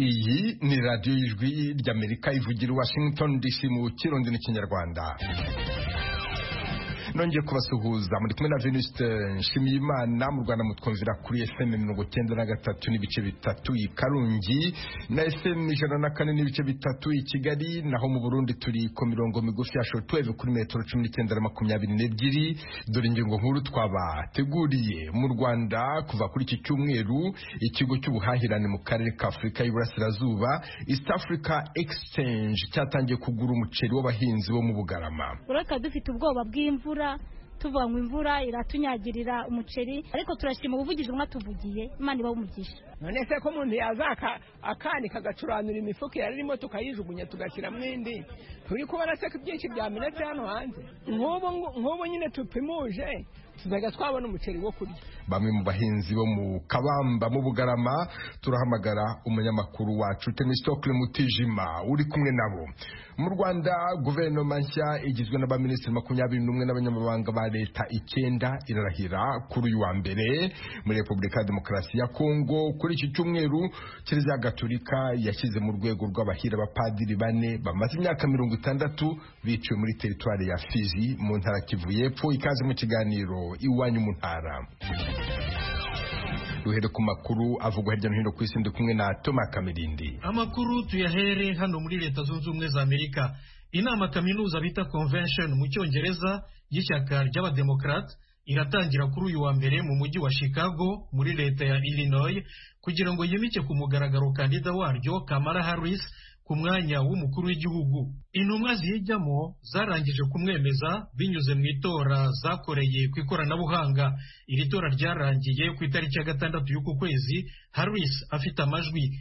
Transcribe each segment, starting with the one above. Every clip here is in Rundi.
Iyi ni radiyo y'ijwi ry'Amerika ivugira Washington DC mu Kirundi n'Ikinyarwanda. Nongeye kubasuhuza muri kumwe na Venuste Nshimiyimana. Mu Rwanda mutwumvira kuri FM 93 n'ibice bitatu i Karungi na FM 104 n'ibice bitatu i Kigali, naho mu Burundi turi ku mirongo migufi ya shortwave kuri metero 1922. Dore ingingo nkuru twabateguriye. Mu Rwanda kuva kuri iki cyumweru ikigo cy'ubuhahirane mu karere ka Afurika y'Iburasirazuba East Africa Exchange cyatangiye kugura umuceri w'abahinzi bo mu Bugarama. Ureka dufite ubwoba bw'imvura, tuvuga ngo imvura iratunyagirira umuceri, ariko turashima ubuvugizi mwatuvugiye, Imana ibawumugisha. None se ko umuntu yazaka akani kagacuranura imifuka yarimo tukayijugunya tugashyira mwindi, turi kubona se ko byinshi byamenetse hano hanze. Nk'ubu nyine tupimuje tuzaga twabona umuceri wo kurya. Bamwe mu bahinzi bo mu Kabamba mu Bugarama turahamagara umunyamakuru wacu Temistokle Mutijima uri kumwe nabo. Mu Rwanda guverinoma nshya igizwe n'abaminisitiri 21 n'abanyamabanga ba leta 9 irarahira kuri uyu wa mbere muri Repubulika ya Demokarasi ya Kongo. Kuri iki cyumweru Kiliziya Gatolika yashyize mu rwego rw'abahira abapadiri 4 bamaze imyaka 60 biciwe muri teritwari ya Fizi mu ntara Kivu y'Epfo. Ikaze mu kiganiro iwanyu mu ntara. Duhere ku makuru avugwa hirya no hino ku isi, ndi kumwe na Thomas Kamirindi. Amakuru tuyahere hano muri Leta Zunze Ubumwe za Amerika. Inama kaminuza bita convention mu Cyongereza y'ishyaka ry'abademokrate iratangira kuri uyu wa mbere mu mujyi wa Chicago muri leta ya Illinois kugira ngo yimike ku mugaragaro kandida waryo Kamala Harris ku mwanya w'umukuru w'igihugu. Intumwa zijyamo zarangije kumwemeza binyuze mu itora zakoreye ku ikoranabuhanga. Iri tora ryarangiye ku itariki ya 6 y'uku kwezi, Harris afite amajwi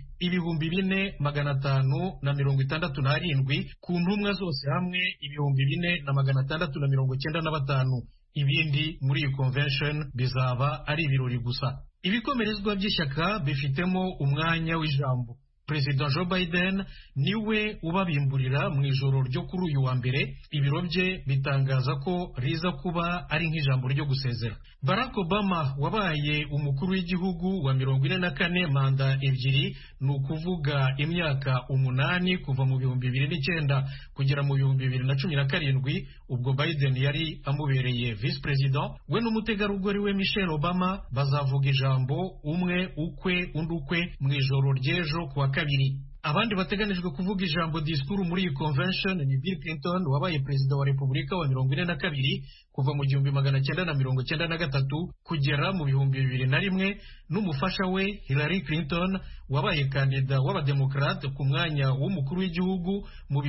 4,567 ku ntumwa zose hamwe 4,695. Ibindi muri iyi convention bizaba ari ibirori gusa. Ibikomerezwa by'ishyaka bifitemo umwanya w'ijambo. Perezida Joe Biden niwe ubabimburira mu ijoro ryo kuri uyu wa mbere. Ibiro bye bitangaza ko riza kuba ari nk'ijambo ryo gusezera. Barack Obama wabaye umukuru w'igihugu wa 44 manda ebyiri, ni ukuvuga imyaka 8 kuva mu 2009 kugera mu 2017. Ubwo Biden yari amubereye vice president. We n'umutegarugori we Michelle Obama bazavuga ijambo umwe ukwe undi ukwe mu ijoro ry'ejo kuwa kabiri. Abandi bateganijwe kuvuga ijambo disikuru muri iyi convention ni Bill Clinton wabaye perezida wa Repubulika wa 42 kuva mu 1993 kugera mu 2001, n'umufasha we Hillary Clinton wabaye kandida w'abademokrate ku mwanya w'umukuru w'igihugu mu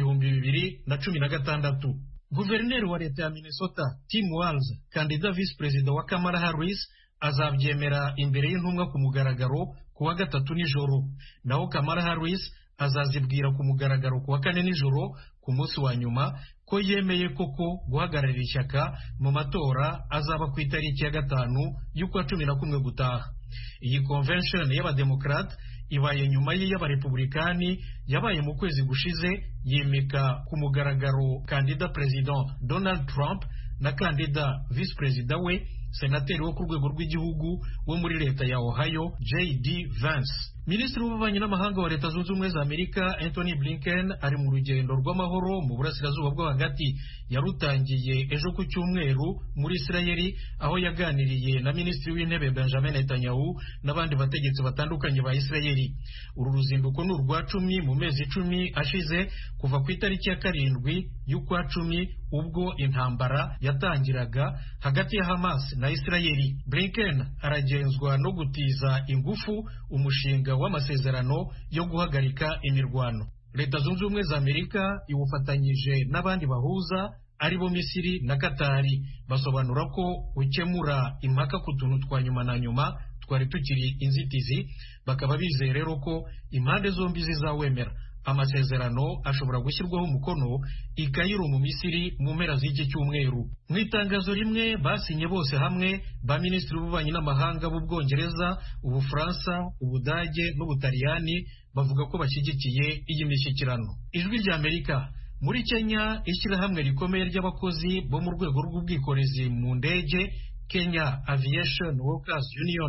2016. Guverineri wa leta ya Minnesota Tim Walz, kandida vice perezida wa Kamala Harris, azabyemera imbere y'intumwa ku mugaragaro kuwa 3 nijoro, naho Kamala Harris azazibwira ku mugaragaro kuwa 4 nijoro ku munsi wa nyuma ko yemeye koko guhagararira ishyaka mu matora azaba ku itariki ya 5 y'ukwa 11 gutaha. Iyi convention y'abademokrate ibaye nyuma y'abarepublikani yabaye mu kwezi gushize yimika ku mugaragaro kandida president Donald Trump na kandida vice perezida we senateri wo ku rwego rw'igihugu wo muri leta ya Ohio J.D. Vance. Minisitiri w'ububanyi n'amahanga wa Leta Zunze Ubumwe za Amerika Anthony Blinken ari mu rugendo rw'amahoro mu burasirazuba bwo hagati. Yarutangiye ejo ku cyumweru muri Isirayeli, aho yaganiriye na Minisitiri w'Intebe Benjamin Netanyahu n'abandi bategetsi batandukanye ba Isirayeli. Uru ruzinduko ni urwa 10 mu mezi 10 ashize kuva ku itariki ya 7 y'ukwa 10 ubwo intambara yatangiraga hagati ya Hamas na Isirayeli. Blinken aragenzwa no gutiza ingufu umushinga w'amasezerano yo guhagarika imirwano. Leta Zunze Ubumwe za Amerika iwufatanyije n'abandi bahuza aribo Misiri na Katari basobanura ko ukemura impaka ku tuntu twa nyuma na nyuma twari tukiri inzitizi, bakaba bizeye rero ko impande zombi zizawemera. Amasezerano ashobora gushyirwaho umukono i Kairo mu Misiri mu mpera z'iki cyumweru. Mu itangazo rimwe basinye bose hamwe ba minisitiri w'ububanyi n'amahanga b'Ubwongereza, Ubufaransa, Ubudage n'Ubutaliyani bavuga ko bashyigikiye iyi mishyikirano. Ijwi rya Amerika. Muri Kenya, ishyirahamwe rikomeye ry'abakozi bo mu rwego rw'ubwikorezi mu ndege Kenya Aviation Workers Union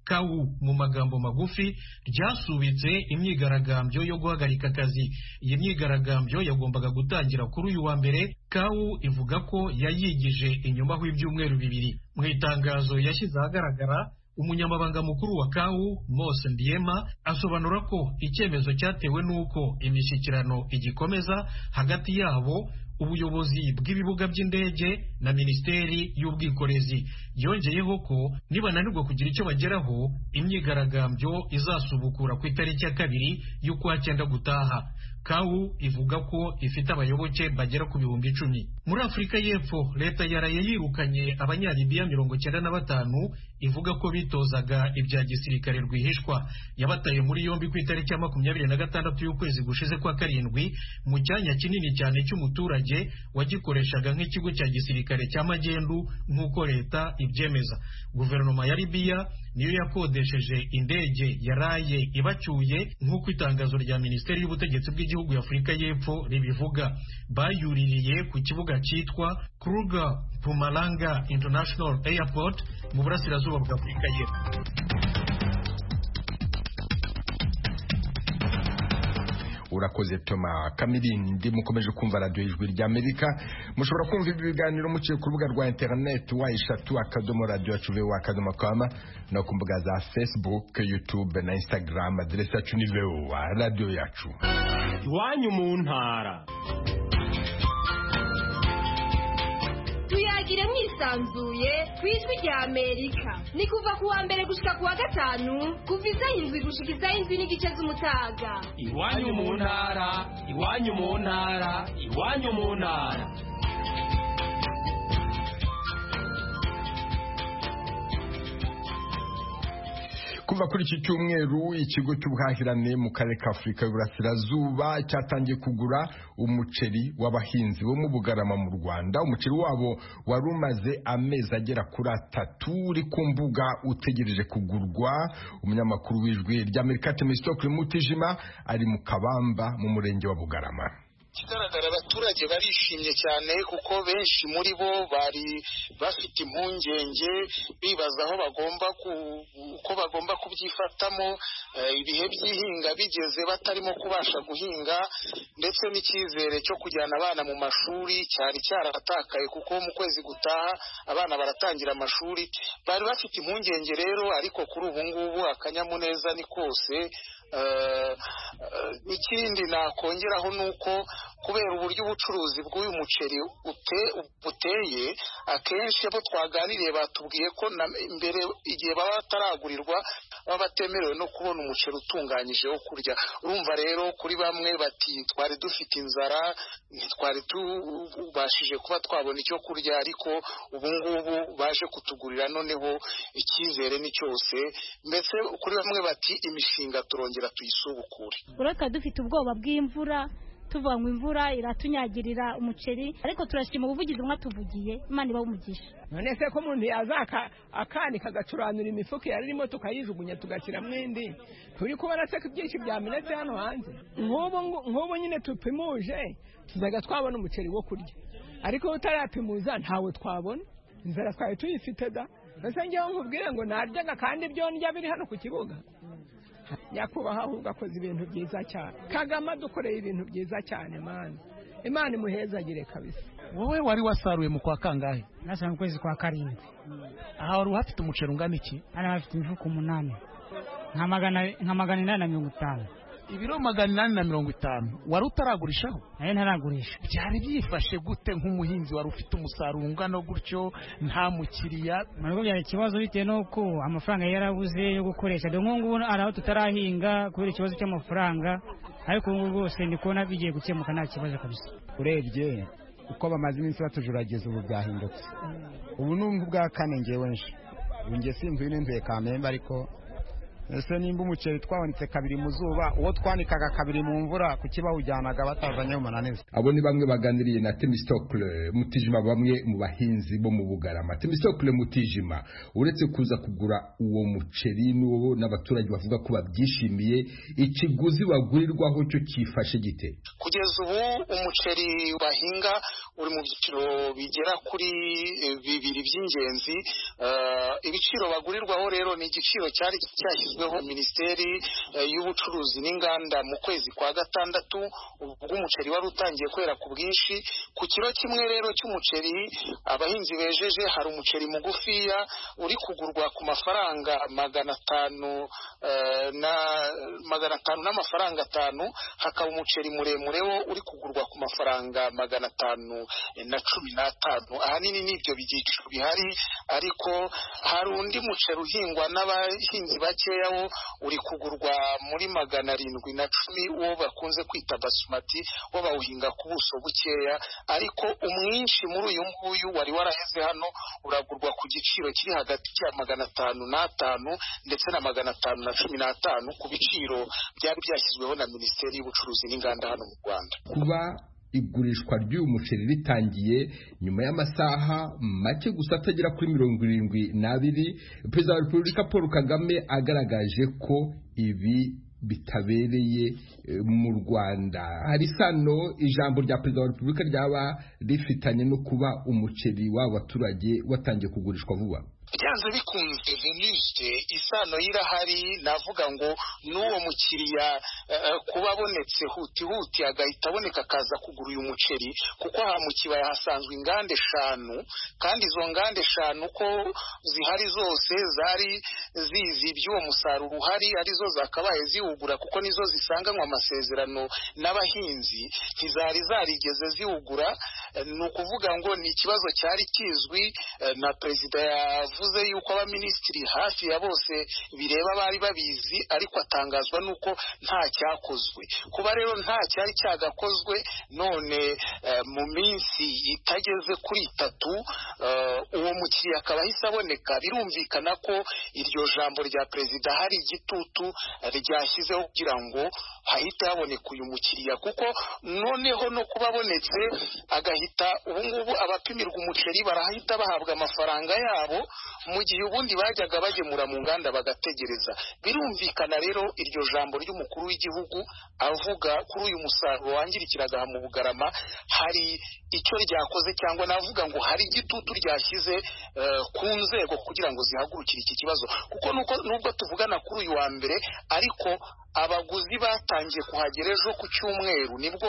KAU mu magambo magufi ryasubitse imyigaragambyo yo guhagarika akazi. Iyi myigaragambyo yagombaga gutangira kuri uyu wa mbere. KAU ivuga ko yayigije inyuma h'ibyumweru bibiri. Mu itangazo yashyize ahagaragara, umunyamabanga mukuru wa KAU Mose Ndiema asobanura ko icyemezo cyatewe n'uko imishyikirano igikomeza hagati yabo, ubuyobozi bw'ibibuga by'indege na Minisiteri y'Ubwikorezi. Yongeyeho ko nibananirwa kugira icyo bageraho, imyigaragambyo izasubukura ku itariki ya 2 y'ukwa cyenda gutaha. KAU ivuga ko ifite abayoboke bagera ku 10,000. Muri Afurika y'Epfo, leta yaraye yirukanye abanyalibiya 95 ivuga ko bitozaga ibya gisirikare rwihishwa. Yabataye muri yombi ku itariki ya 26 y'ukwezi gushize kwa 7 mu cyanya kinini cyane cy'umuturage wagikoreshaga nk'ikigo cya gisirikare cya magendu nk'uko leta ibyemeza. Guverinoma ya Libya niyo yakodesheje indege yaraye ibacyuye nk'uko itangazo rya Minisiteri y'Ubutegetsi bw'Igihugu ya Afurika y'Epfo ribivuga. Bayuririye ku kibuga cyitwa Kruger Mpumalanga International Airport mu burasirazuba bwa Afurika y'Epfo. Urakoze Toma Kamirindi. Mukomeje kumva radio Ijwi ry'Amerika. Mushobora kumva ibi biganiro muciye ku rubuga rwa internet wa3.radio.com no ku mbuga za Facebook, YouTube na Instagram. Adresse yacu ni VOA radio yacu. Iwanyu mu ntara. Tuyagire mwisanzuye kwijwi rya Amerika. Ni kuva ku wa mbere gushika ku wa gatanu, kuva isaha 7 gushika isaha 7 n'igice z'umutaga. Iwanyu mu ntara, iwanyu mu ntara, iwanyu mu ntara. Kuva kuri iki cyumweru, ikigo cy'ubuhahirane mu karere ka Afurika y'Uburasirazuba cyatangiye kugura umuceri w'abahinzi bo mu Bugarama mu Rwanda. Umuceri wabo wari umaze amezi agera kuri 3 uri ku mbuga utegereje kugurwa. Umunyamakuru w'Ijwi ry'Amerika Temistokle Mutijima ari mu Kabamba mu murenge wa Bugarama. Kigaragara abaturage barishimye cyane kuko benshi muri bo bari bafite impungenge bibaza aho bagomba kubyifatamo, ibihe by'ihinga bigeze batarimo kubasha guhinga, ndetse n'icyizere cyo kujyana abana mu mashuri cyari cyaratakaye kuko mu kwezi gutaha abana baratangira amashuri. Bari bafite impungenge rero, ariko kuri ubu ngubu akanyamuneza ni kose. Ikindi nakongeraho nuko kubera uburyo ubucuruzi bw'uyu muceri buteye, akenshi abo twaganiriye batubwiye ko mbere igihe baba bataragurirwa baba batemerewe no kubona umuceri utunganyije wo kurya. Urumva rero kuri bamwe bati twari dufite inzara, ntitwari tubashije kuba twabona icyo kurya, ariko ubu ngubu baje kutugurira, noneho icyizere ni cyose. Mbese kuri bamwe bati imishinga turongera tuyisubukure. Ureka dufite ubwoba bw'imvura, tuvuga ngo imvura iratunyagirira umuceri, ariko turashima ubuvugizi mwatuvugiye, Imana ibawumugisha. None se ko umuntu yazaka akanika agacuranura imifuka yaririmo tukayijugunya tugashyira mwindi, turi kubona se ko byinshi byamenetse hano hanze. Nk'ubu nyine tupimuje tuzaga twabona umuceri wo kurya, ariko utarapimuza ntawe twabona. Inzara twaye tuyifite da. Nase njyewe nkubwire ngo naryaga kandi ibyo ndya biri hano ku kibuga. Nyakubahwa ahubwo akoze ibintu byiza cyane. Kagame dukoreye ibintu byiza cyane mana. Imana imuhezagire kabisa. Wowe wari wasaruye mu kwa kangahe? Nasa mu kwezi kwa 7. Aha wari uhafite umuceri ungana iki? Ana bafite imifuko 8. Nka 850. Ibiro 850 wari utaragurishaho? Naye ntaragurisha. Byari byifashe gute nk'umuhinzi wari ufite umusaruro ungana gutyo nta mukiriya? Mariko byari ikibazo bitewe nuko amafaranga yarabuze yo gukoresha. De nkungu araho tutarahinga kubera ikibazo cy'amafaranga, ariko ubu rwose ndi kubona bigiye gukemuka nta kibazo kabisa. Urebye uko bamaze iminsi batujurageza ubu byahindutse. Ubu numva bwa kane ngewe nje. Nge simvuye n'inzuye Kamembe, ariko ese nimba umuceri twawanitse kabiri mu zuba uwo twanikaga kabiri mu mvura kuki bawujyanaga batazanye mu mananiza? Abo ni bamwe baganiriye na Themistocle Mutijima, bamwe mu bahinzi bo mu Bugarama. Themistocle Mutijima, uretse kuza kugura uwo muceri n'uwo n'abaturage bavuga ko babyishimiye, ikiguzi bagurirwaho cyo kifashe gite? Kugeza ubu umuceri bahinga uri mu byiciro bigera kuri bibiri by'ingenzi. Ibiciro bagurirwaho rero ni igiciro cyari cyashyizweho Minisiteri y'Ubucuruzi n'Inganda mu kwezi kwa gatandatu, ubwo umuceri wari utangiye kwera ku bwinshi. Ku kiro kimwe rero cy'umuceri abahinzi bejeje hari umuceri mugufiya uri kugurwa ku mafaranga 500 n'amafaranga 5, hakaba umuceri muremure wo uri kugurwa ku mafaranga 515. Ahanini n'ibyo byiciro bihari, ariko hari undi muceri uhingwa n'abahinzi bakeya wo uri kugurwa muri 710, uwo bakunze kwita basmati, wo bawuhinga ku buso bukeya, ariko umwinshi muri uyu nguyu wari waraheze hano uragurwa ku giciro kiri hagati ya 505 ndetse na 515 ku biciro byari byashyizweho na Minisiteri y'Ubucuruzi n'Inganda hano mu Rwanda. Kuba igurishwa ry'uyu muceri ritangiye nyuma y'amasaha make gusa atagera kuri 72, Perezida wa Repubulika Paul Kagame agaragaje ko ibi bitabereye mu Rwanda. Hari sano ijambo rya Perezida wa Repubulika ryaba rifitanye no kuba umuceri w'abaturage watangiye kugurishwa vuba? Byanze bikunze Venuste, isano yirahari. Navuga ngo n'uwo mukiriya kuba abonetse huti agahita aboneka akaza kugura uyu muceri, kuko aha mu kibaya hasanzwe inganda 5, kandi izo nganda 5 ko zihari zose zari zizi iby'uwo musaruro uhari, arizo zakabaye ziwugura, kuko nizo zisanganywe amasezerano n'abahinzi, ntizari zarigeze ziwugura. Ni ukuvuga ngo ni ikibazo cyari kizwi na Perezida yavuze yuko abaminisitiri hafi ya bose bireba bari babizi, ariko atangazwa nuko nta cyakozwe. Kuba rero nta cyari cyagakozwe, none mu minsi itageze kuri 3 uwo mukiriya akaba ahise aboneka, birumvikana ko iryo jambo rya Perezida hari igitutu ryashyizeho kugira ngo hahita haboneka uyu mukiriya, kuko noneho no kuba abonetse agahita ubungubu abapimirwa umuceri barahita bahabwa amafaranga yabo, mu gihe ubundi bajyaga bagemura mu nganda bagategereza. Birumvikana rero iryo jambo ry'umukuru w'igihugu avuga kuri uyu musaruro wangirikiraga mu Bugarama hari icyo ryakoze, cyangwa navuga ngo hari igitutu ryashyize ku nzego kugira ngo zihagurukire iki kibazo, kuko nubwo tuvugana kuri uyu wa mbere, ariko abaguzi batangiye kuhagera ejo ku cyumweru, nibwo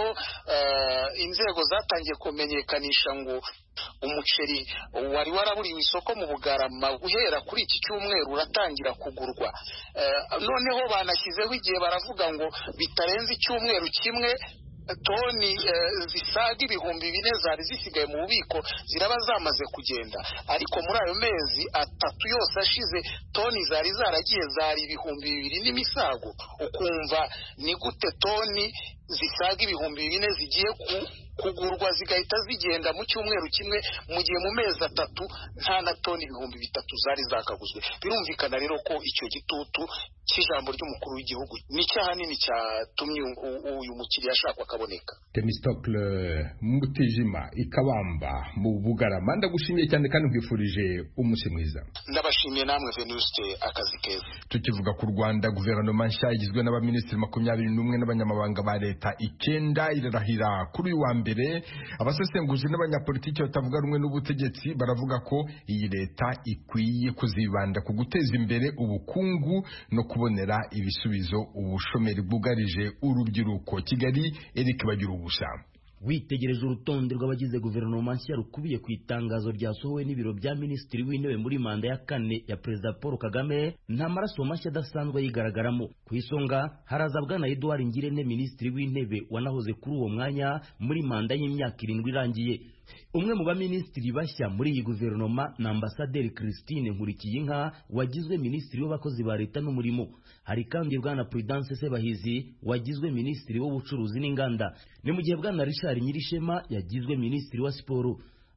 inzego zatangiye kumenyekanisha ngo umuceri wari waraburiwe isoko mu Bugarama guhera kuri iki cyumweru uratangira kugurwa. Noneho banashyizeho igihe baravuga ngo bitarenze icyumweru kimwe toni zisaga 4,000 zari zisigaye mu bubiko ziraba zamaze kugenda, ariko muri ayo mezi 3 yose ashize toni zari zaragiye zari 2,000 n'imisago. Ukumva ni gute toni zisaga 4,000 zigiye kugurwa zigahita zigenda mu cyumweru kimwe, mu gihe mu mezi 3 nta na toni 3,000 zari zakaguzwe? Birumvikana rero ko icyo gitutu cy'ijambo ry'umukuru w'igihugu nicyo ahanini cyatumye uyu mukiriya ashaka akaboneka. Themistocle Mutijima, Ikabamba mu Bugarama, ndagushimiye cyane kandi nkwifurije umunsi mwiza. Ndabashimiye namwe Venuste, akazi keza. Tukivuga ku Rwanda, guverinoma nshya igizwe n'abaminisitiri 21 n'abanyamabanga ba leta 9 irarahira kuri uyu wa mbere. Abasesenguzi n'abanyapolitiki batavuga rumwe n'ubutegetsi baravuga ko iyi leta ikwiye kuzibanda ku guteza imbere ubukungu no kubonera ibisubizo ubushomeri bwugarije urubyiruko. Kigali, Eric Bagirubusa. Witegereje urutonde rw'abagize guverinoma nshya rukubiye ku itangazo ryasohowe n'ibiro bya minisitiri w'intebe muri manda ya 4 ya Perezida Paul Kagame, nta maraso mashya adasanzwe yigaragaramo. Ku isonga haraza Bwana Edouard Ngirente, minisitiri w'intebe wanahoze kuri uwo mwanya muri manda y'imyaka 7 irangiye. Umwe mu baminisitiri bashya muri iyi guverinoma na Ambasaderi Christine Nkurikiyinka wagizwe minisitiri w'abakozi ba leta n'umurimo. Hari kandi Bwana Prudence Sebahizi wagizwe minisitiri w'ubucuruzi n'inganda. Ni mu gihe Bwana Richard Nyirishema yagizwe minisitiri wa siporo.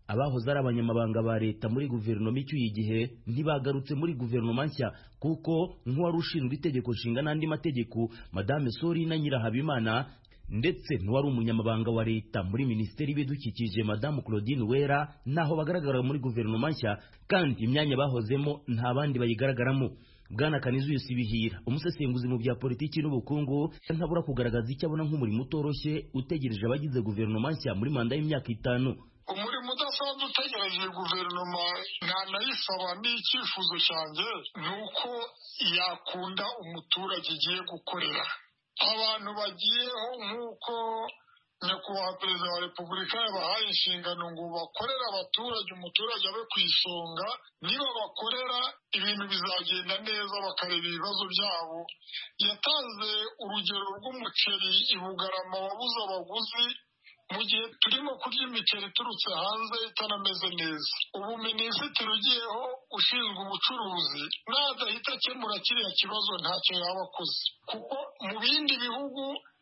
abahoze ari abanyamabanga ba leta muri guverinoma icyuye igihe ntibagarutse muri guverinoma nshya kuko nk'uwari ushinzwe itegeko nshinga n'andi mategeko Madame Sorina Nyirahabimana ndetse n'uwari umunyamabanga wa leta muri minisiteri y'ibidukikije Madame Claudine Uwera naho bagaragara muri guverinoma nshya, kandi imyanya bahozemo nta bandi bayigaragaramo. Bwana Kanizuyusi Bihira, umusesenguzi mu bya politiki n'ubukungu, ntabura kugaragaza icyo abona nk'umurimo utoroshye utegereje abagize guverinoma nshya muri manda y'imyaka 5. Umurimo udasanzwe utegereje guverinoma ntanayisaba n'icyifuzo cyanjye ni uko yakunda umuturage igiye gukorera. Abantu bagiyeho nk'uko nyakubahwa perezida wa repubulika yabahaye inshingano ngo bakorere abaturage, umuturage abe ku isonga. Niba bakorera ibintu bizagenda neza, bakareba ibibazo byabo. Yatanze urugero rw'umuceri i Bugarama wabuze abaguzi mu gihe turimo kurya imiceri iturutse hanze itanameze neza. Ubu minisitiri ugiyeho ushinzwe ubucuruzi nadahita akemura kiriya kibazo ntacyo yaba akoze, kuko mu bindi bihugu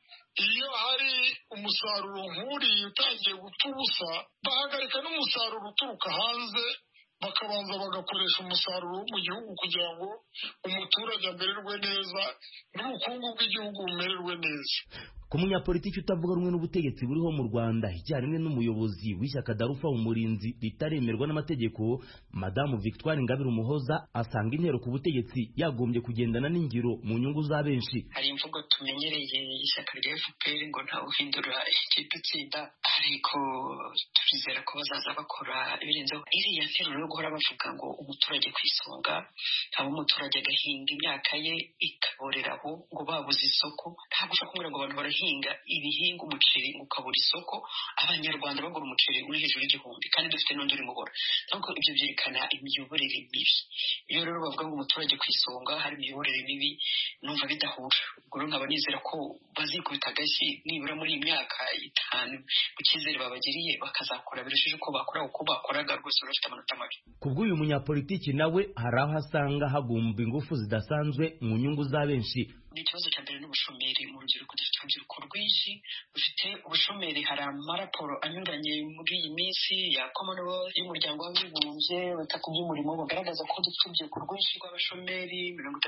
iyo hari umusaruro nk'uriya utangiye gupfa ubusa, bahagarika n'umusaruro uturuka hanze, bakabanza bagakoresha umusaruro mu gihugu kugira ngo umuturage amererwe neza n'ubukungu bw'igihugu bumererwe neza. Ku munyapolitiki utavuga rumwe n'ubutegetsi buriho mu Rwanda icyarimwe n'umuyobozi w'ishyaka Darufa Umurinzi ritaremerwa n'amategeko, Madamu Victoire Ingabire Umuhoza asanga intero ku butegetsi yagombye kugendana n'ingiro mu nyungu za benshi. Hari imvugo tumenyereye ishyaka rya FPR ngo nta uhindura ikipe itsinda, ariko turizera ko bazaza bakora ibirenzeho. Iriya ntero yo guhora bavuga ngo umuturage ku isonga, haba umuturage agahinga imyaka ye ikaboreraho ngo babuze isoko, ntabwo ushobora kumubwira ngo abantu barahinga ibihinga umuceri ukabura isoko, abanyarwanda bagura umuceri uri hejuru y'igihumbi kandi dufite n'undi uri mubora. Ntabwo ibyo byerekana imiyoborere mibi. Iyo rero bavuga ngo umuturage ku isonga hari imiyoborere mibi, numva bidahura. Ubwo rero nkaba nizera ko bazikubita agashyi nibura muri iyi myaka 5 mu cyizere babagiriye, bakazakora birushijeho uko bakora uko bakoraga rwose bafite amanota mabi. Kubw'uyu munyapolitiki nawe hari aho asanga hagomba ingufu zidasanzwe mu nyungu za benshi. Ikibazo cya mbere n'ubushomeri mu rubyiruko. Dufite urubyiruko rwinshi rufite ubushomeri. Hari amaraporo anyuranye muri iyi minsi ya Commonwealth y'umuryango w'abibumbye bita ku by'umurimo bagaragaza ko dufite urubyiruko rwinshi rw'abashomeri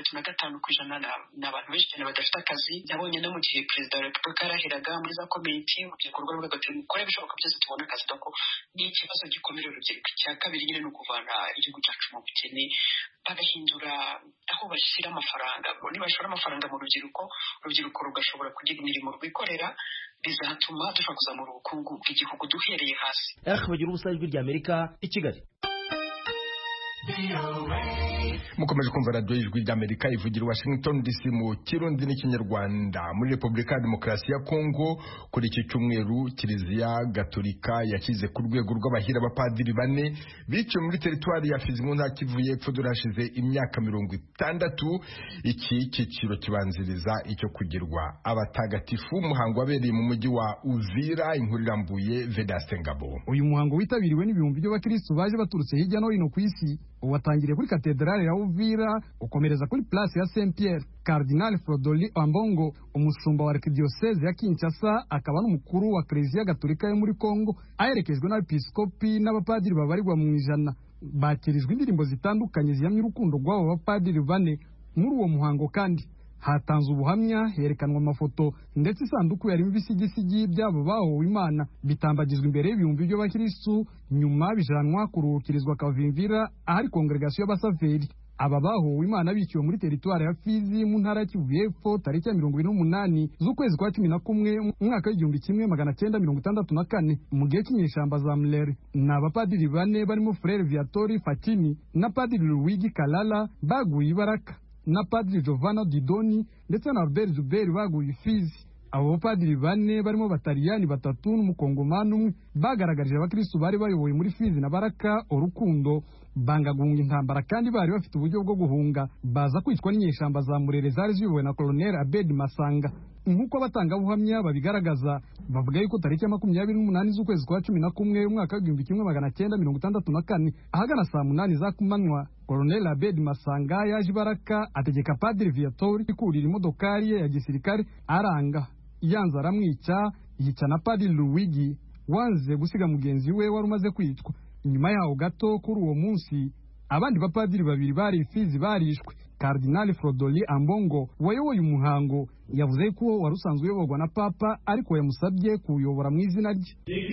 35% n'abantu benshi cyane badafite akazi. Nabonye no mu gihe perezida wa repubulika yarahiraga muri za komite urubyiruko rw'abavuga ati mukore ibishoboka byose tubone akazi. Doko ni ikibazo gikomeye urubyiruko. Icya kabiri nyine ni ukuvana igihugu cyacu mu bukene, bagahindura aho bashyira amafaranga. Nibashora amafaranga mu urubyiruko rugashobora kugira imirimo rwikorera, bizatuma dushobora kuzamura ubukungu bw'igihugu duhereye hasi. Bagira ubusa ijwi rya Amerika i Kigali. Mukomeje kumva radio y'ijwi ry'Amerika ivugira Washington DC mu Kirundi n'Ikinyarwanda. Muri Repubulika ya Demokarasi ya Kongo kuri iki cyumweru Kiliziya Gatolika yashyize ku rwego rw'abahira abapadiri 4 biciwe muri teritwari ya Fizi mu ntara Kivu y'Epfo durashize imyaka 60. Iki cyiciro kibanziriza icyo kugirwa abatagatifu. Umuhango wabereye mu mujyi wa Uvira, inkuru irambuye Vedaste Ngabo. Uyu muhango witabiriwe n'ibihumbi by'abakristo baje baturutse hirya no hino ku isi. Watangiriye kuri katedrale ya Uvira ukomereza kuri place ya Saint Pierre. Cardinal Frodoli Ambongo, umushumba wa arkidiocese ya Kinshasa akaba n'umukuru wa Kiliziya Gatolika yo muri Kongo, aherekejwe n'abepiskopi n'abapadiri babarirwa mu ijana, bakirijwe indirimbo zitandukanye ziyamye urukundo rw'abo bapadiri 4. Muri uwo muhango kandi hatanze ubuhamya, herekanwa amafoto ndetse isanduku yarimo ibisigisigi byabo bahowe Imana bitambagizwa imbere y'ibihumbi by'abakristo, nyuma bijanwa kuruhukirizwa Kavimvira ahari kongregasiyo y'abasaveri. Aba bahowe Imana biciwe muri teritwari ya Fizi mu ntara ya Kivu y'Epfo tariki ya 28 z'ukwezi kwa 11 umwaka w'1964 mu gihe cy'inyeshamba za Mlere. N'abapadiri 4 barimo Frere Viatori Fatini na Padiri Luigi Kalala baguye Ibaraka, na Padiri Giovanna Didoni ndetse na Albert Zuberi baguye Fizi. Abo bapadiri 4 barimo Bataliyani 3 n'umukongomani 1 bagaragarije abakristo bari bayoboye muri Fizi na Baraka urukundo, banga guhunga intambara kandi bari bafite uburyo bwo guhunga, baza kwicwa n'inyeshamba za Murere zari ziyobowe na Colonel Abed Masanga. Nk'uko batangabuhamya babigaragaza, bavuga yuko tariki ya 28 z'ukwezi kwa 11 umwaka w'1964 ahagana saa 8 za kumanywa, Colonel Abed Masanga yaje Baraka ategeka Padiri Viatori kurira imodokari ye ya gisirikare aranga, yanza aramwica, yica na Padiri Luigi wanze gusiga mugenzi we wari umaze kwicwa. Nyuma yaho gato kuri uwo munsi abandi bapadiri babiri bari Fizi barishwe. Kardinali Frodoli Ambongo wayoboye umuhango yavuze ko wari usanzwe uyoborwa na Papa ariko yamusabye kuwuyobora mu izina rye.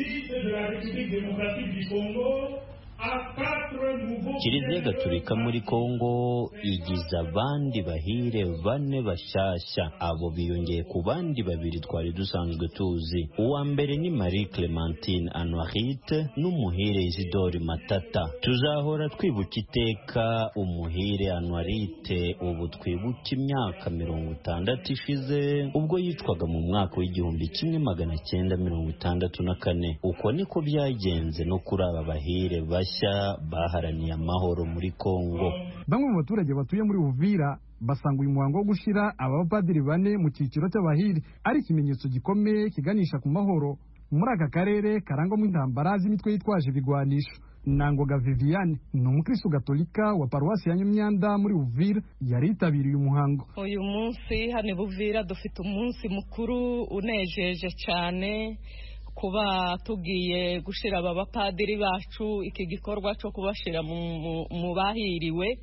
Kiliziya Gatolika muri Kongo igize abandi bahire bane bashyashya, abo biyongeye ku bandi babiri twari dusanzwe tuzi. Uwa mbere ni Marie Clementine Anuarite n'umuhire Isidore Matata. Tuzahora twibuka iteka umuhire Anuarite, ubu twibuka imyaka 60 ishize ubwo yicwaga mu mwaka w'1964. Uko niko byagenze no kuri aba bahire bashya baharaniye amahoro muri Kongo. Bamwe mu baturage batuye muri Uvira basanga uyu muhango wo gushira aba bapadiri bane mu cyiciro cy'abahiri ari ikimenyetso gikomeye kiganisha ku mahoro muri aka karere karangwamo intambara z'imitwe yitwaje ibigwanisho. Nangoga Viviane ni umukristo gatolika wa paruwasi ya Nyamyanda muri Uvira yari yitabiriye uyu muhango. Uyu munsi hano Uvira dufite umunsi mukuru unejeje cyane kuba tugiye gushira aba bapadiri bacu iki gikorwa cyo kubashira mu bahiriwe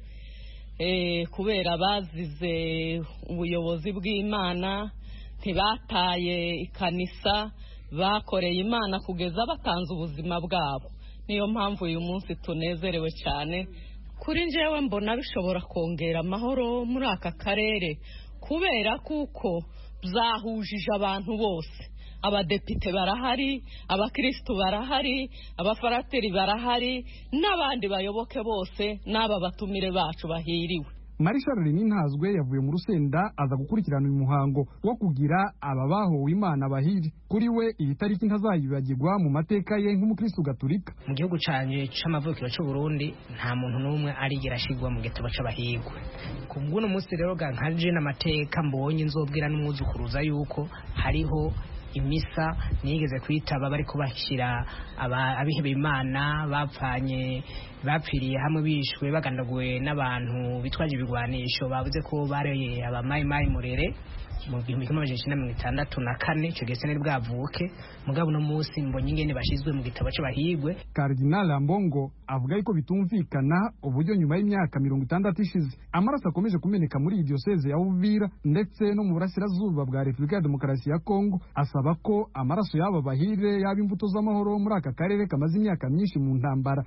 kubera bazize ubuyobozi bw'Imana, ntibataye ikanisa, bakoreye Imana kugeza batanze ubuzima bwabo. Niyo mpamvu uyu munsi tunezerewe cyane. Kuri njyewe mbona bishobora kongera amahoro muri aka karere kubera kuko byahujije abantu bose. Abadepite barahari, abakristo barahari, abafarateri barahari, n'abandi bayoboke bose n'aba batumire bacu bahiriwe. Marie-Charles Nintazwe yavuye mu Rusenda aza gukurikirana uyu muhango wo kugira ababahowe Imana bahiri. Kuri we iyi tariki ntazayibagirwa mu mateka ye nk'umukristo gatolika. Mu gihugu canje c'amavukiro c'u Burundi nta muntu n'umwe arigera ashigwa mu gitabo c'abahigwe. Kubw'uno munsi rero nkaje n'amateka mbonye nzobwira n'umwuzukuruza yuko hariho imisa nigeze kwitaba bari kubashira abihebeye Imana bapfiriye hamwe bishwe bagandaguwe n'abantu bitwaje ibigwanisho bavuze ko bareye abamayi murere mu 1964 icyo gese nari bwavuke mugabo no munsi mbonye ingene bashizwe mu gitabo c'abahigwe. Kardinal Ambongo avuga yuko bitumvikana uburyo nyuma y'imyaka 60 ishize amaraso akomeje kumeneka muri iyi diocese ya Uvira ndetse no mu burasirazuba bwa Repubulika ya Demokarasi ya Kongo. Asaba ko amaraso y'aba bahire yaba imbuto z'amahoro muri aka karere kamaze imyaka myinshi mu ntambara.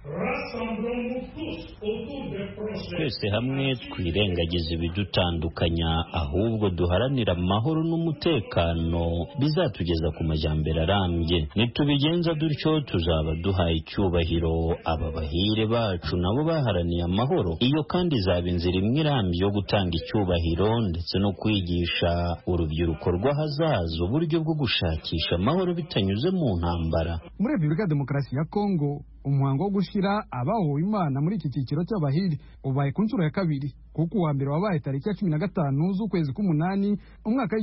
Twese hamwe twirengagiza ibidutandukanya, ahubwo duharanira amahoro n'umutekano bizatugeza ku majyambere arambye. Nitubigenza dutyo tuzaba duhaye icyubahiro aba bahire bacu nabo baharaniye amahoro. Iyo kandi izaba inzira imwe irambye yo gutanga icyubahiro ndetse no kwigisha urubyiruko rw'ahazaza uburyo bwo gushakisha amahoro bitanyuze mu ntambara. Muri Repubulika ya Demokarasi ya Kongo umuhango wo gushira abahowe Imana muri iki cyiciro cy'abahiri ubaye ku nshuro ya kabiri, kuko uwa mbere wabaye tariki ya 15 z'ukwezi k'umunani umwaka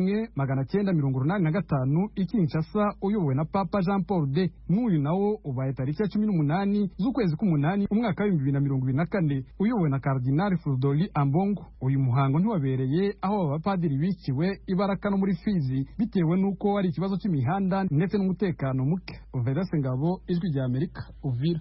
w'1985 i Kinshasa uyobowe na Papa Jean Paul II. N'uyu nawo ubaye tariki ya 18 z'ukwezi k'umunani umwaka w'2024 uyobowe na Kardinali Frodoli Ambongo. Uyu muhango ntiwabereye aho abapadiri biciwe Ibaraka no muri Fizi bitewe n'uko ari ikibazo cy'imihanda ndetse n'umutekano muke. Vedaste Ngabo, Ijwi rya Amerika, Uvira.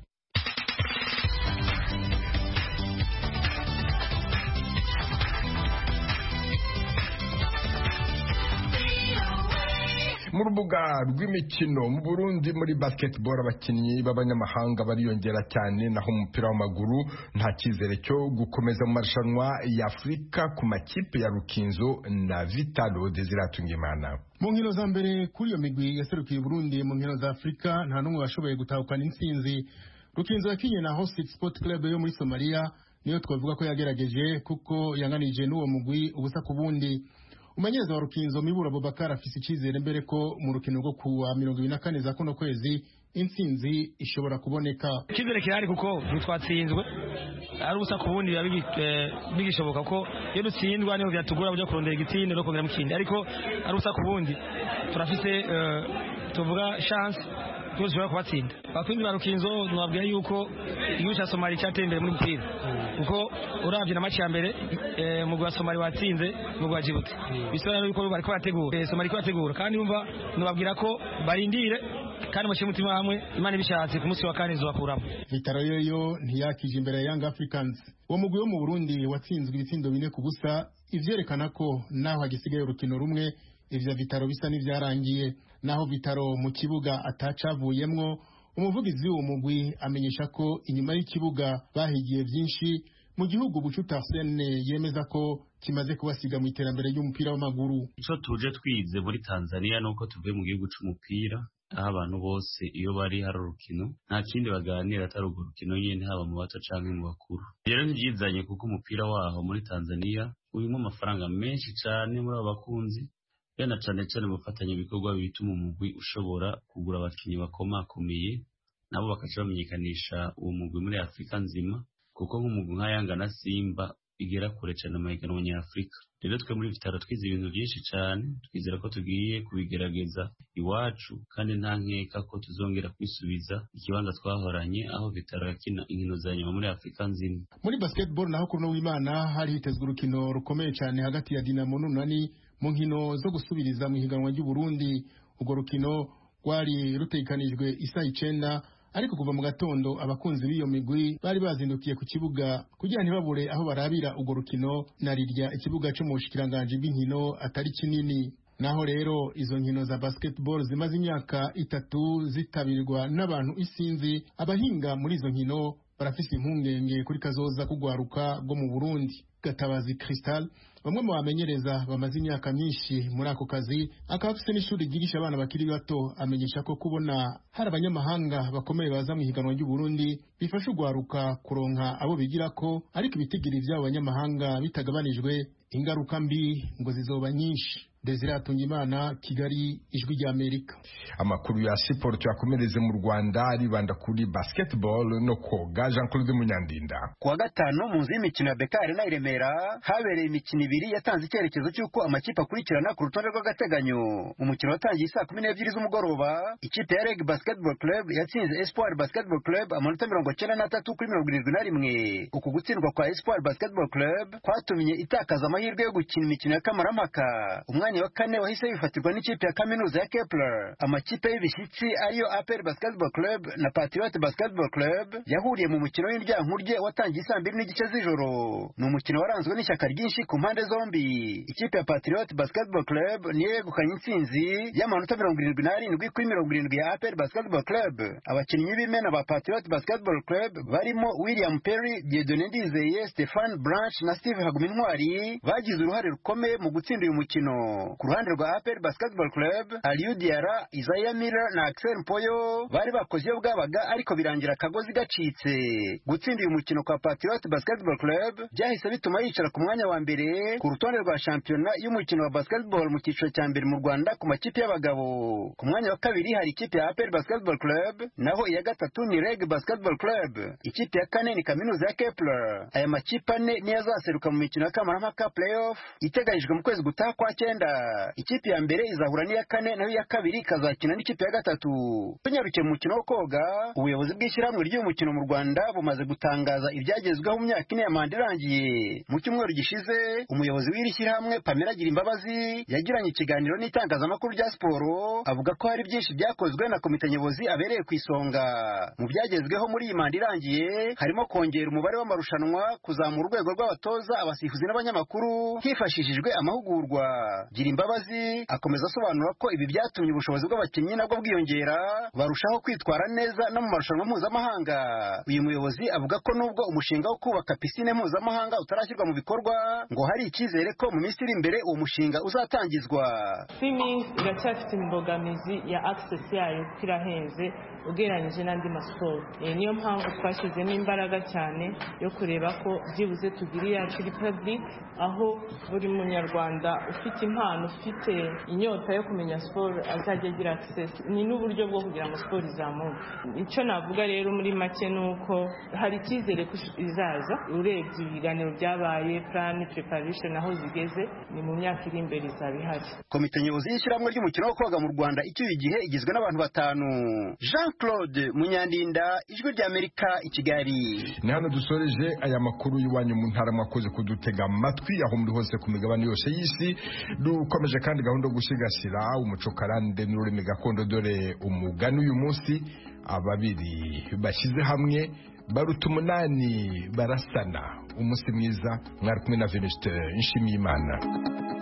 Mu rubuga rw'imikino mu Burundi muri basketball abakinnyi b'abanyamahanga bariyongera cyane, naho umupira w'amaguru nta cyizere cyo gukomeza mu marushanwa ya Afurika ku makipe ya Rukinzo na Vitalo Desiratungimana. Mu nkino za mbere kuri iyo migwi yaserukiye Burundi mu nkino za Afurika nta n'umwe washoboye gutahukana intsinzi. Rukinzo yakinye na Hostic Sport Club yo muri Somalia niyo twavuga ko yagerageje kuko yanganije n'uwo mugwi ubusa ku bundi. Umumenyereza wa Rukinzo Mibura Bobakar afise icyizere mbere ko mu rukino rwo kuwa 24 za kuno kwezi intsinzi ishobora kuboneka. Icyizere kirahari kuko twatsinzwe ari ubusa ku bundi bigishoboka ko iyo dutsindwa niho byatugora byo kurondera igitsinde no kongera mu kindi, ariko ari ubusa ku bundi turafise tuvuga chance tushobora kubatsinda. Abakunzi ba Rukinzo nwabwiye yuko igihugu cya Somalia cyateye imbere muri mpira kuko uravye na match ya mbere mu gwa Somalia watsinze mu gwa Djibouti. Bisaba yuko bariko bategura Somalia ko bategura kandi umva nubabwira ko barindire kandi mushyire umutima hamwe Imana ibishatse ku munsi wa kane izobakuramo. Vitaro yoyo ntiyakije imbere ya Young Africans. Uwo mugwi wo mu Burundi watsinzwe ibitsindo 4-0, ivyerekana ko naho hagisigaye urukino rumwe ivya Vitaro bisa n'ivyarangiye. Naho Vitaro mu kibuga atacavuyemwo, umuvugizi w'uwo mugwi amenyesha ko inyuma y'ikibuga bahigiye byinshi mu gihugu. Bucuta Arsene yemeza ko kimaze kubasiga mu iterambere ry'umupira w'amaguru. Ico tuje twize muri Tanzania nuko tuvuye mu gihugu c'umupira, aho abantu bose iyo bari hari urukino nta kindi baganira atari urwo rukino nyene, haba mu bato canke mu bakuru. Rero ntivyizanye kuko umupira waho muri Tanzania urimo amafaranga menshi cane muri abo bakunzi, yana cane cane mufatanya ibikorwa bituma umugwi ushobora kugura abakinyi bakomakomeye nabo bakaca bamenyekanisha uwo mugwi muri Afrika nzima, kuko nk'umugwi nka Yanga na Simba igera kure cyane mu mahiganwa nyafurika. Rero twe muri Vitaro twize ibintu byinshi cyane, twizera ko tugiye kubigerageza iwacu kandi nta nkeka ko tuzongera kwisubiza ikibanza twahoranye aho Vitaro yakina inkino za nyuma muri Afrika nzima. Muri basketball naho kuno w'Imana hari hitezwe urukino rukomeye cyane hagati ya Dinamo n'Urunani mu nkino zo gusubiriza mu higanwa ry'u Burundi. Urwo rukino rwari rutekanijwe isaha 9, ariko kuva mu gatondo abakunzi b'iyo migwi bari bazindukiye ku kibuga kugira ntibabure aho barabira urwo rukino, narirya ikibuga cyo mu bushikiranganje bw'inkino atari kinini. Naho rero izo nkino za basketball zimaze imyaka 3 zitabirwa n'abantu isinzi, abahinga muri izo nkino barafise impungenge kuri kazoza kugwaruka rwo mu Burundi. Gatabazi Crystal, bamwe mu bamenyereza bamaze imyaka myinshi muri ako kazi, akaba afise n'ishuri ryigisha abana bakiri bato, amenyesha ko kubona hari abanyamahanga bakomeye baza mu higanwa ry'u Burundi bifasha ugwaruka kuronka abo bigirako, ariko ibitigiri vy'abo banyamahanga bitagabanijwe ingaruka mbi ngo zizoba nyinshi. Desire Atungimana, Kigali, Ijwi rya Amerika. Amakuru ya siporo yakomereze mu Rwanda aribanda kuri basketball no koga. Jean Claude Munyandinda. Kuwa gatanu mu nzu y'imikino ya BK Arena i Remera habereye imikino ibiri yatanze icyerekezo cy'uko amakipe akurikirana ku rutonde rw'agateganyo. Umukino watangiye saa 12 z'umugoroba, ikipe ya Reg Basketball Club yatsinze Espoir Basketball Club amanota 93-71. Uku gutsindwa kwa Espoir Basketball Club kwatumye itakaza amahirwe yo gukina imikino ya kamarampaka. Umwanya wa kane wahise bifatirwa n'ikipe ya kaminuza ya Kepler. Amakipe y'ibishyitsi ariyo APR Basketball Club na Patriot Basketball Club yahuriye mu mukino w'indyankurye watangiye saa 2:30 z'ijoro. Ni umukino waranzwe n'ishyaka ryinshi ku mpande zombi. Ikipe ya Patriot Basketball Club niyo yegukanye intsinzi y'amanota 77-70 ya APR Basketball Club. Abakinnyi b'imena ba Patriot Basketball Club barimo William Perry, Dieudonné Ndizeye, Stéphane Branch na Steve Hagumintwari bagize uruhare rukomeye mu gutsinda uyu mukino. Ku ruhande rwa APR Basketball Club, Aliou Diarra, Isaiah Miller na Axel Mpoyo bari bakoze iyo bwabaga, ariko birangira akagozi gacitse. Gutsinda uyu mukino kwa Patriot Basketball Club byahise bituma yicara ku mwanya wa mbere ku rutonde rwa shampiyona y'umukino wa basketball mu cyiciro cya mbere mu Rwanda ku makipe y'abagabo. Ku mwanya wa kabiri hari ikipe ya APR Basketball Club, naho iya gatatu ni Reg Basketball Club. Ikipe ya kane ni kaminuza ya Kepler. Aya makipe ane niyo azaseruka mu mikino ya kamarampaka playoff iteganyijwe mu kwezi gutaha kwa 9. Ikipe ya mbere izahura n'iya kane, naho iya kabiri ikazakina n'ikipe ya gatatu. Tunyarukiye mu mukino wo koga, ubuyobozi bw'ishyirahamwe ry'uyu mukino mu Rwanda bumaze gutangaza ibyagezweho mu myaka 4 ya manda irangiye. Mu cyumweru gishize, umuyobozi w'iri shyirahamwe Pamela Girimbabazi yagiranye ikiganiro n'itangazamakuru rya siporo, avuga ko hari byinshi byakozwe na komite nyobozi abereye ku isonga. Mu byagezweho muri iyi manda irangiye harimo kongera umubare w'amarushanwa, kuzamura urwego rw'abatoza, abasifuzi n'abanyamakuru hifashishijwe amahugurwa. Girimbabazi akomeza asobanura ko ibi byatumye ubushobozi bw'abakinnyi nabwo bwiyongera, barushaho kwitwara neza no mu marushanwa mpuzamahanga. Uyu muyobozi avuga ko nubwo umushinga wo kubaka pisine mpuzamahanga utarashyirwa mu bikorwa, ngo hari icyizere ko mu minsi iri imbere uwo mushinga uzatangizwa. Swimming iracyafite imbogamizi ya access yayo kirahenze ugereranyije n'andi masiporo. Niyo mpamvu twashyizemo imbaraga cyane yo kureba ko byibuze tugira iyacu republic, aho buri munyarwanda ufite impano, ufite inyota yo kumenya siporo azajya agira access. Ni n'uburyo bwo kugira ngo siporo izamuke. Icyo navuga rero muri make ni uko hari icyizere ko izaza. Urebye ibiganiro byabaye, plan preparation aho zigeze, ni mu myaka iri imbere izaba ihari. Komite nyobozi y'ishyirahamwe ry'umukino wo koga mu Rwanda icyuye igihe igizwe n'abantu 5. Jean Claude Munyandinda, Ijwi rya Amerika, i Kigali. Ni hano dusoreje aya makuru y'Iwanyu mu Ntara, mwakoze kudutega amatwi aho muri hose ku migabane yose y'isi. dukomeje kandi gahunda yo gusigasira umuco karande n'ururimi gakondo, dore umugani uyu munsi: ababiri bashyize hamwe baruta umunani barasana. Umunsi mwiza, mwari kumwe na Venuste Nshimiyimana.